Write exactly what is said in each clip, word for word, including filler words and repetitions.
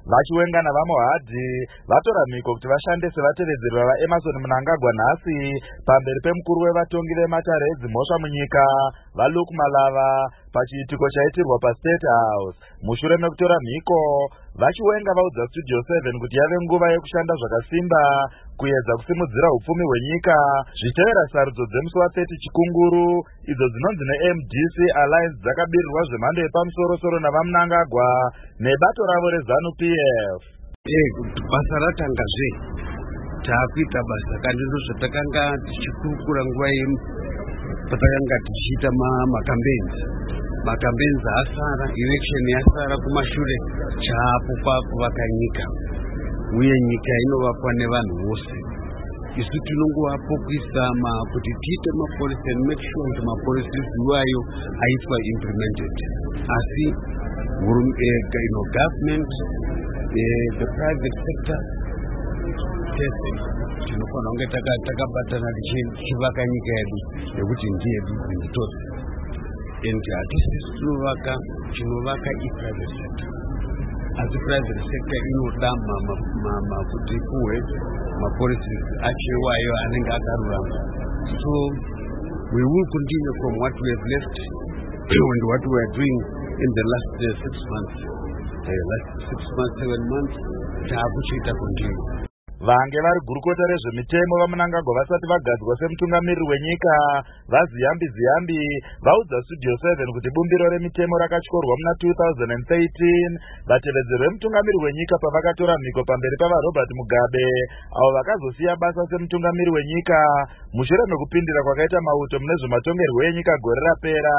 vachiwengana vaMohadhi vatora mhiko kuti vashande sevatevedzeri vaEmmerson Mnangagwa nhasi pamberi pemukuru wevatongi vematare edzimhosva munyika vaLuke Malava pachiitiko chaitirwa paState House. Mushure mekutora mhiko, vachiwenga vaudza Studio seven kuti yave nguva yekushanda zvakasimba kuedza kusimudzira upfumi hwenyika zvichitevera sarudzo dzemusi wa-thirty chikunguru idzo dzinonzi neM D C Alliance dzakabirirwa zvemhando yepamusoro-soro navaMnangagwa nebato ravo reZANU-P F. Basa ratangazve taakuita basa kandi ndozvatakanga tichikurukura nguva yemu patakanga tichiita makampenzi makampenzi asara, election yasara kumashure chaapo kwakuvaka nyika uye nyika inovakwa nevanhu vose. Isu tinongovapo kuisa kuti tiite mapolicy and make sure kuti mapolicies iwayo aitwa implemented. Asi you know, government, uh, the private sector tese tinofana kunge takabatana tichivaka nyika yedu yekuti ndiyedu nditose. And hatisi tinovaka tinovaka i-private sector. Asi private sector inoda mama kuti kuwe mapolicies achiwayo anenge akarurama. So we will continue from what we have left and what we are doing in the last uh, six months. The last six months, seven months, taakuchita continue. Vange vari gurukota rezvemitemo vaMnangagwa vasati vagadzwa semutungamiriri wenyika vaZiyambi Ziyambi vaudza Studio seven kuti bumbiro remitemo rakatyorwa muna two thousand thirteen vatevedzeri vemutungamiriri wenyika pavakatora mhiko pamberi pavaRobert Mugabe avo vakazosiya basa semutungamiriri wenyika mushure mekupindira kwakaita mauto mune zvematongerwo enyika gore rapera.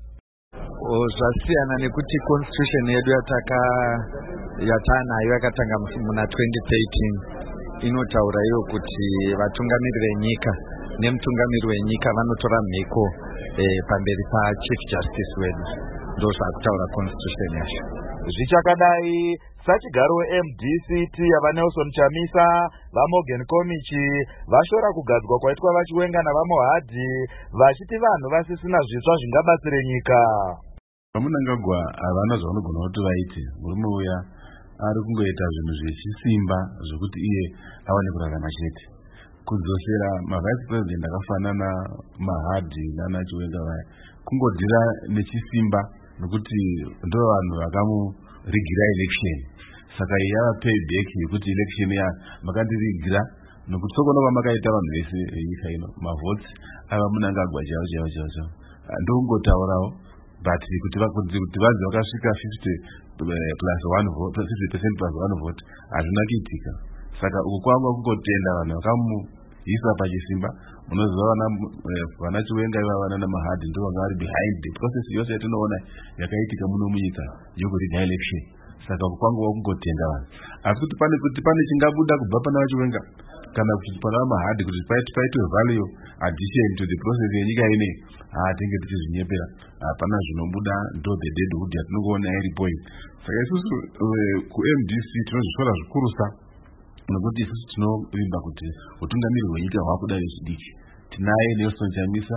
Zvasiyana nekuti constitution yedu yataka yatanayo yakatanga muna twenty thirteen inotaura iyo kuti vatungamiriri venyika nemutungamiriri wenyika vanotora mhiko eh, pamberi paChief Justice wedu. Ndo zvakutaura constitution yacho. Zvichakadai sachigaro weM D C T yavaNelson Chamisa vaMorgan Komichi vashora kugadzwa kwaitwa vachiwengana vaMohadhi vachiti vanhu vasisina zvisva zvingabatsire nyika. vaMnangagwa havana zvavanogona kuti vaite. Murume uya ari kungoita zvinhu zvechisimba zvokuti iye awane kurarama chete. Kudzosera mavice president akafanana Mahadhi nana Chiwenga vaya kungodhira nechisimba nokuti ndo vanhu vakamurigira election. Saka iye yava payback yekuti election ya makandirigira nokuti sokona kwamakaita vanhu vese venyika ino mavotes ava Mnangagwa chavo chavo chavo ndokungotaurawo but kuti kuti vanzi vakasvika fifty plus one vote fifty percent plus one vote hazvina kuitika. Saka uku kwanga kungotenda vanhu vakamuisa pachisimba. Munoziva vana vana Chiwenga ivava nana Mahadhi ndo vanga vari behind the process yose yatinoona yakaitika muno munyika yokuridha election. Saka uku kwanga kungotenda vanhu. Asi kuti pane kuti pane chingabuda kubva pana vaChiwenga kana kuti pana Mahadhi kuti paitwe value addition to the process yenyika ine hatinge tichizvinyepera. Hapana zvinobuda ndo the deadwood yatinongoona iripo iyi. Saka isusu kuM D C tinozvisvara zvikurusa nokuti isusu tinovimba kuti utungamiriri hwenyika hwakuda nezvidiki. Tinaye Nelson Chamisa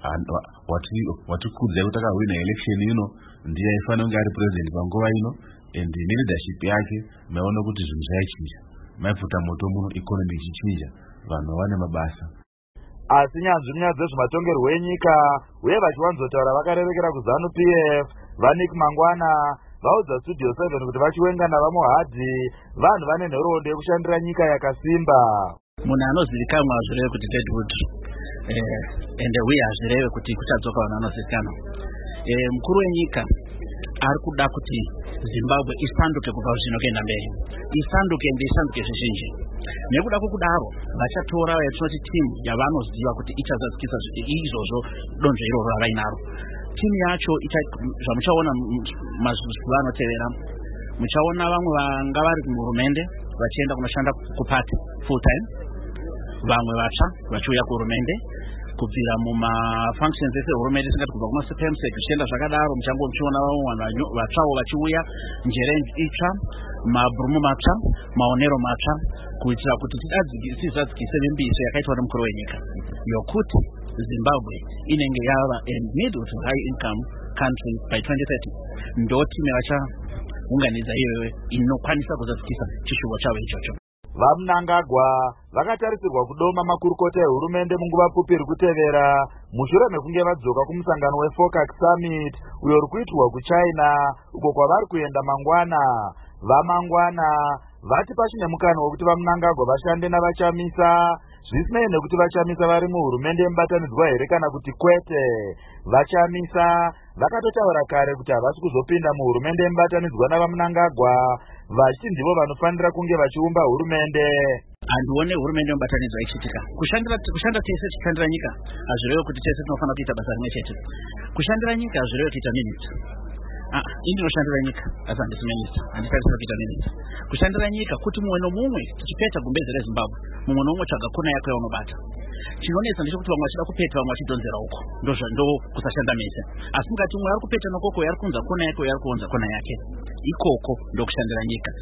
watikudza kuti akahwina election ino ndiye aifanira kunge ari president panguva ino and neleadership yake maiona kuti zvinhu zvaichinja maipfuta moto muno economy ichichinja vanhu vane mabasa. Asi nyanzvi munyaya dzezvematongerwo enyika uye vachiwanzotaura vakarerekera kuZANU-P F vaNick Mangwana vaudza Studio seven kuti vachiwengana vaMohadhi vanhu vane nhoroondo yekushandira nyika yakasimba. Munhu anozivikanwa hazvireve kuti deadwood eh, ende uye hazvireve kuti kuchadzoka vanhu vanozivikanwa. Eh, mukuru wenyika ari kuda kuti Zimbabwe isanduke kubva zvino kuenda mberi, isanduke ende isanduke zvizhinji. Nekuda kwokudaro vachatora yatinoti timu yavanoziva kuti ichazadzikisa izvozvo donzvo iroro ravainaro. Timu yacho zvamuchaona mazuva anotevera, muchaona vamwe vanga vari kuhurumende vachienda kunoshanda kupati full time, vamwe vatsva vachiuya kuhurumende kubvira mumafunctions ese hurumende isingati kubva kumasepemsec zvichienda zvakadaro. Muchango muchiona vamwe vanhu vatsvawo vachiuya, njere itsva, mabhurumu matsva, maonero matsva, kuitira kuti tizadzikise vimbiso yakaitwa nemukuru wenyika yokuti Zimbabwe inenge yava a middle to high income country by twenty thirty. Ndo timu unganidza iwewe inokwanisa kuzadzikisa chishuvo chavo ichocho. vaMnangagwa vakatarisirwa kudoma makurukota ehurumende munguva pfupi iri kutevera mushure mekunge vadzoka kumusangano weFOCAC Summit uyo uri kuitirwa kuChina uko kwavari kuenda mangwana. Vamangwana vati pachine mukana wekuti vaMnangagwa vashande navachamisa zvisinei nekuti vachamisa vari muhurumende yemubatanidzwa here kana kuti kwete. Vachamisa vakatotaura kare kuti havasi kuzopinda muhurumende yemubatanidzwa navaMnangagwa vachiti ndivo vanofanira kunge vachiumba hurumende. Handione hurumende yemubatanidzwa ichiitika. Kushandira kushanda tese tichishandira nyika hazvirevi kuti tese tinofanira kuita basa rimwe chete. Kushandira nyika hazvirevi kuita minutes. Ah, ini ndinoshandira nyika asi handisi minista, handitarisira kuita minista. Kushandira nyika kuti mumwe nomumwe tichipeta gumbezi reZimbabwe mumwe nomumwe tsvaga kona yako yaunobata. Chinonetsa ndechekuti vamwe vachida kupeta vamwe vachidonzera uko ndo kusashanda mese. Asi mukati mumwe ari kupeta nokoko yari kunza kona yake yari kuonza kona yake, ikoko ndokushandira nyika.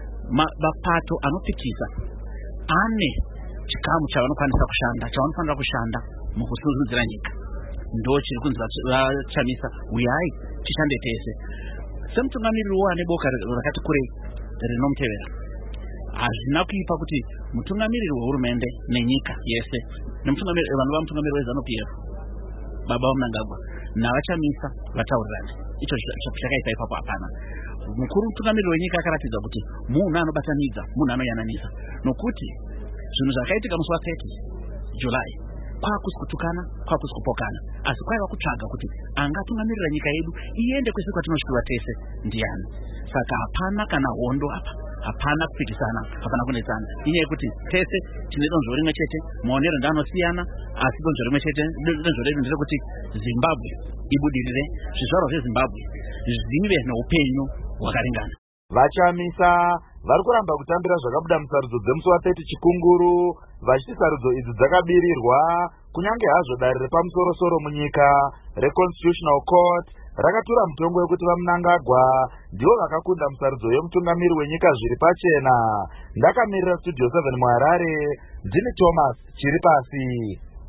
Mapato anopikisa ane chikamu chavanokwanisa kushanda chavanofanira kushanda mukusimudzira nyika. Ndo chiri kunzi vachamisa uyai tishande tese. Semutungamiriri wane boka rakati kurei rinomutevera, hazvina kuipa kuti mutungamiriri wehurumende nenyika yese nemutungamiriri vanhu vamutungamiriri weZANU P F baba vaMnangagwa navachamisa vataurirane. Icho chakaita ipapo hapana. Mukuru mutungamiriri wenyika akaratidza kuti munhu anobatanidza, munhu anoyananisa, nokuti zvinhu zvakaitika musi wathirty July kwakusi kutukana, kwakusi kupokana, asi kwaiva kutsvaga kuti angatungamirira nyika yedu iende kwese kwatinosvika tese ndiani. Saka hapana kana hondo apa, hapana kupikisana, hapana kunetsana. Inyaya yekuti tese tine donzvo rimwe chete, maonero ndeanosiyana, asi donzvo rimwe chete, donzvo redu nderekuti Zimbabwe ibudirire, zvizvarwa zveZimbabwe zvive neupenyu hwakaringana. Vachamisa vari kuramba kutambira zvakabuda musarudzo dzemusi wathirty Chikunguru, vachiti sarudzo idzi dzakabirirwa kunyange hazvo dare repamusoro-soro munyika reConstitutional Court rakatura mutongo wekuti vaMnangagwa ndivo vakakunda musarudzo yemutungamiri wenyika zviri pachena. Ndakamirira Studio seven muHarare, ndini Thomas Chiripasi.